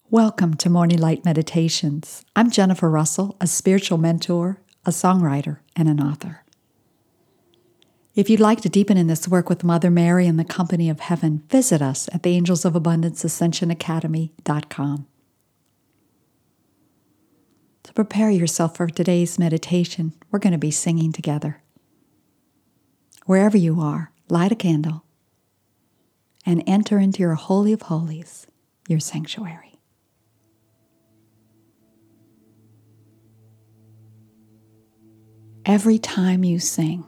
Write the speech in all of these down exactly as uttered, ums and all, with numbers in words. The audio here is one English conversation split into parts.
Welcome to Morning Light Meditations. I'm Jennifer Russell, a spiritual mentor, a songwriter, and an author. If you'd like to deepen in this work with Mother Mary and the company of heaven, visit us at the Angels of Abundance Ascension Academy dot com. To prepare yourself for today's meditation, we're going to be singing together. Wherever you are, light a candle and enter into your Holy of Holies, your sanctuary. Every time you sing,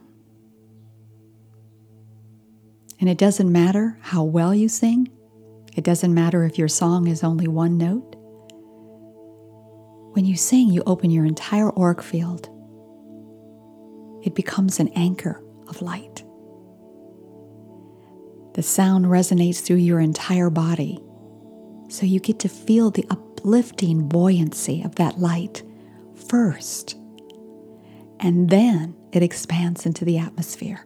and it doesn't matter how well you sing, it doesn't matter if your song is only one note. When you sing, you open your entire auric field. It becomes an anchor of light. The sound resonates through your entire body, so you get to feel the uplifting buoyancy of that light first. And then it expands into the atmosphere.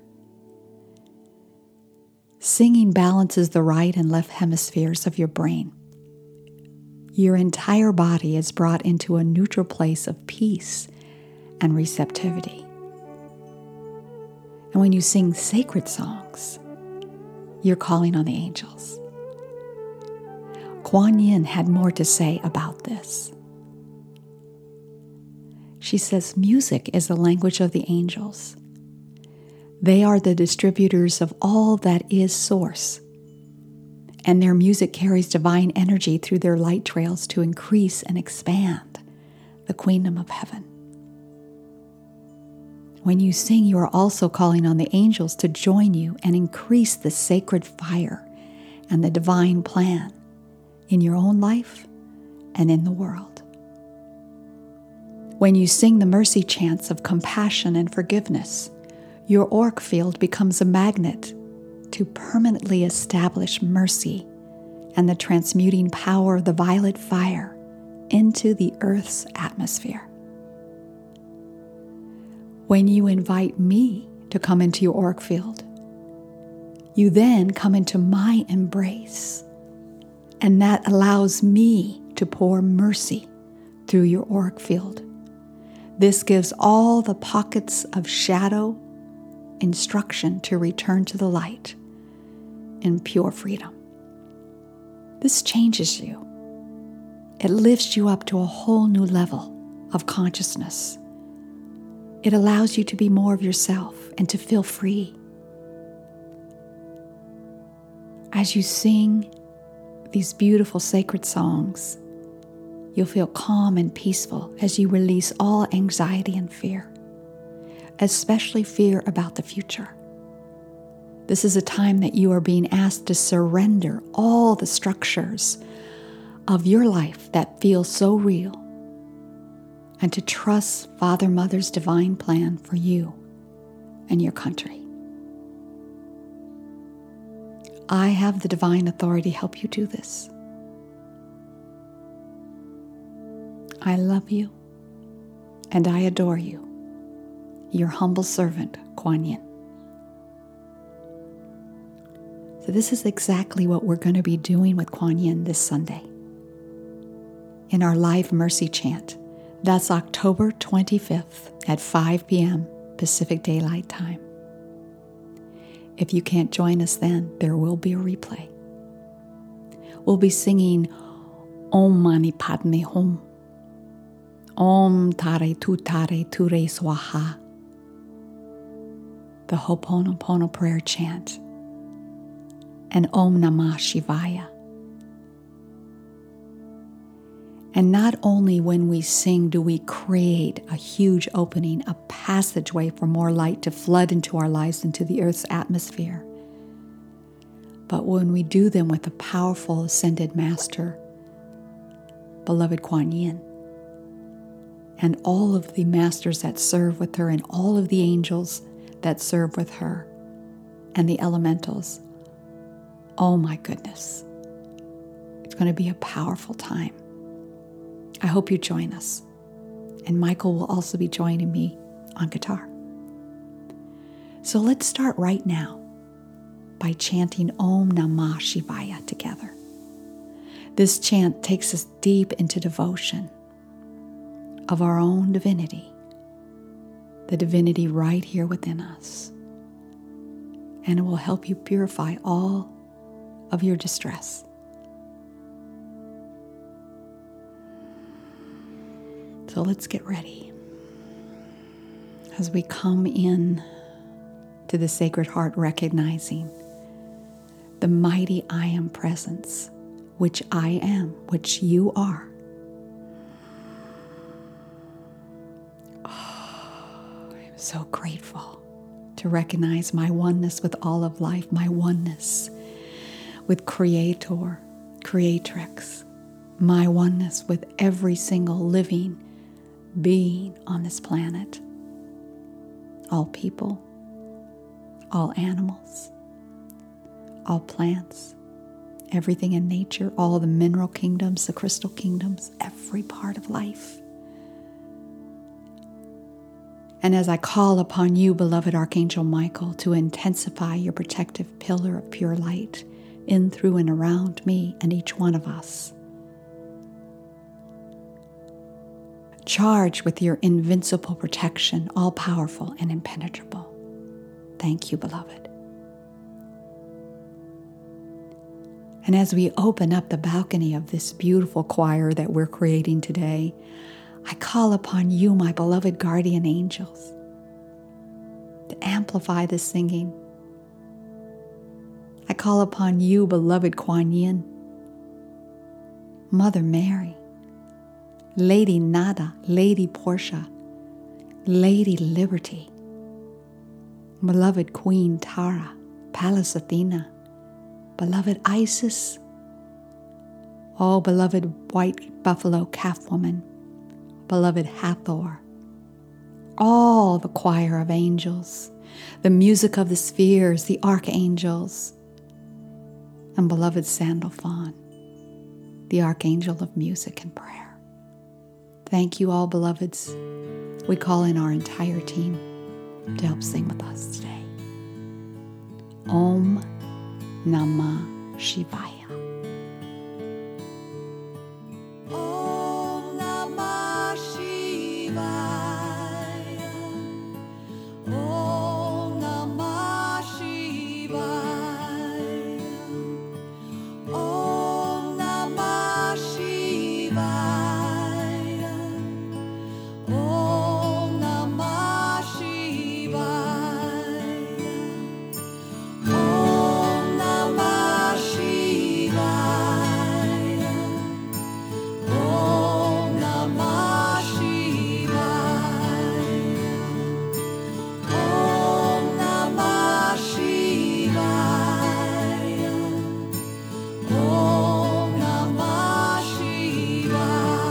Singing balances the right and left hemispheres of your brain. Your entire body is brought into a neutral place of peace and receptivity. And when you sing sacred songs, you're calling on the angels. Kuan Yin had more to say about this. She says, music is the language of the angels. They are the distributors of all that is source. And their music carries divine energy through their light trails to increase and expand the queendom of heaven. When you sing, you are also calling on the angels to join you and increase the sacred fire and the divine plan in your own life and in the world. When you sing the mercy chants of compassion and forgiveness, your auric field becomes a magnet to permanently establish mercy and the transmuting power of the violet fire into the earth's atmosphere. When you invite me to come into your auric field, you then come into my embrace, and that allows me to pour mercy through your auric field. This gives all the pockets of shadow instruction to return to the light in pure freedom. This changes you. It lifts you up to a whole new level of consciousness. It allows you to be more of yourself and to feel free. As you sing these beautiful sacred songs, you'll feel calm and peaceful as you release all anxiety and fear, especially fear about the future. This is a time that you are being asked to surrender all the structures of your life that feel so real and to trust Father, Mother's divine plan for you and your country. I have the divine authority to help you do this. I love you, and I adore you, your humble servant, Kuan Yin. So this is exactly what we're going to be doing with Kuan Yin this Sunday in our live mercy chant. That's October twenty-fifth at five p.m. Pacific Daylight Time. If you can't join us then, there will be a replay. We'll be singing Om Mani Padme Hum, Om Tare Tu Tare Ture Swaha, the Ho'oponopono prayer chant, and Om Namah Shivaya. And not only when we sing do we create a huge opening, a passageway for more light to flood into our lives, into the earth's atmosphere, but when we do them with the powerful ascended master, beloved Kuan Yin, and all of the masters that serve with her, and all of the angels that serve with her, and the elementals. Oh my goodness. It's going to be a powerful time. I hope you join us. And Michael will also be joining me on guitar. So let's start right now by chanting Om Namah Shivaya together. This chant takes us deep into devotion of our own divinity, the divinity right here within us. And it will help you purify all of your distress. So let's get ready. As we come in to the Sacred Heart, recognizing the mighty I Am presence, which I am, which you are. Oh, I'm so grateful to recognize my oneness with all of life, my oneness with Creator, Creatrix, my oneness with every single living being on this planet, all people, all animals, all plants, everything in nature, all the mineral kingdoms, the crystal kingdoms, every part of life. And as I call upon you, beloved Archangel Michael, to intensify your protective pillar of pure light in, through, and around me and each one of us, charged with your invincible protection, all-powerful and impenetrable. Thank you, beloved. And as we open up the balcony of this beautiful choir that we're creating today, I call upon you, my beloved guardian angels, to amplify the singing. I call upon you, beloved Kuan Yin, Mother Mary, Lady Nada, Lady Portia, Lady Liberty, beloved Queen Tara, Pallas Athena, beloved Isis, oh, beloved White Buffalo Calf Woman, beloved Hathor, all the choir of angels, the music of the spheres, the archangels, and beloved Sandalphon, the archangel of music and prayer. Thank you all, beloveds. We call in our entire team to help sing with us today. Om Namah Shivaya. Om Namah Shivaya. Om Namah Shivaya. Om Namah Shivaya. Om Namah Shivaya. Om Namah Shivaya. Om Namah Shivaya. Om Namah Shivaya. Om Namah Shivaya.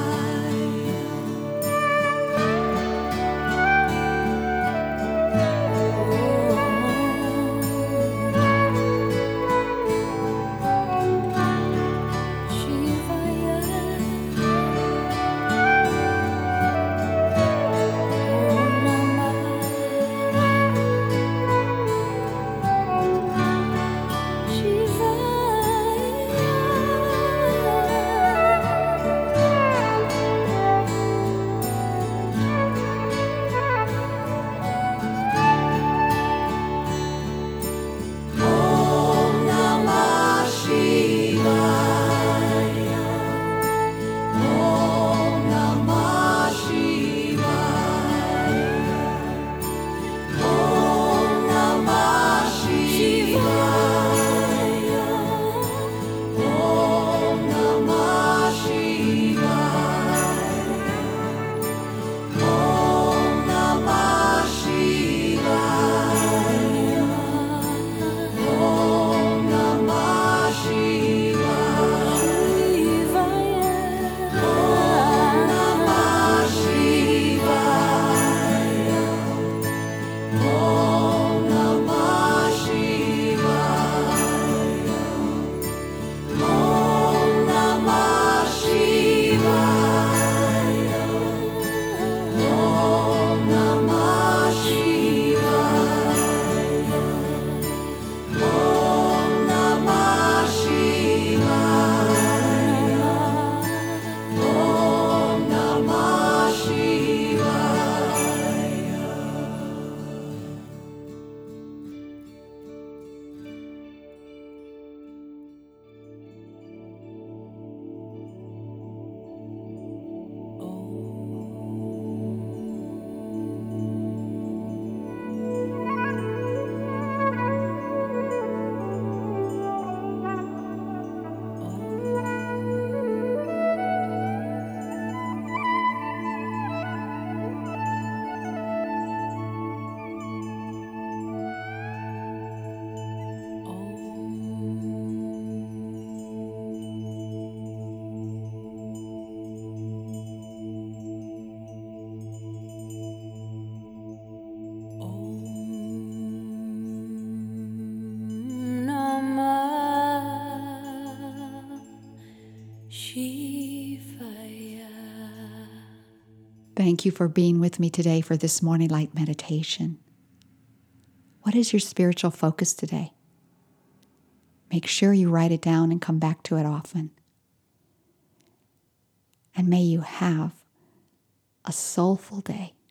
Thank you for being with me today for this morning light meditation. What is your spiritual focus today? Make sure you write it down and come back to it often. And may you have a soulful day.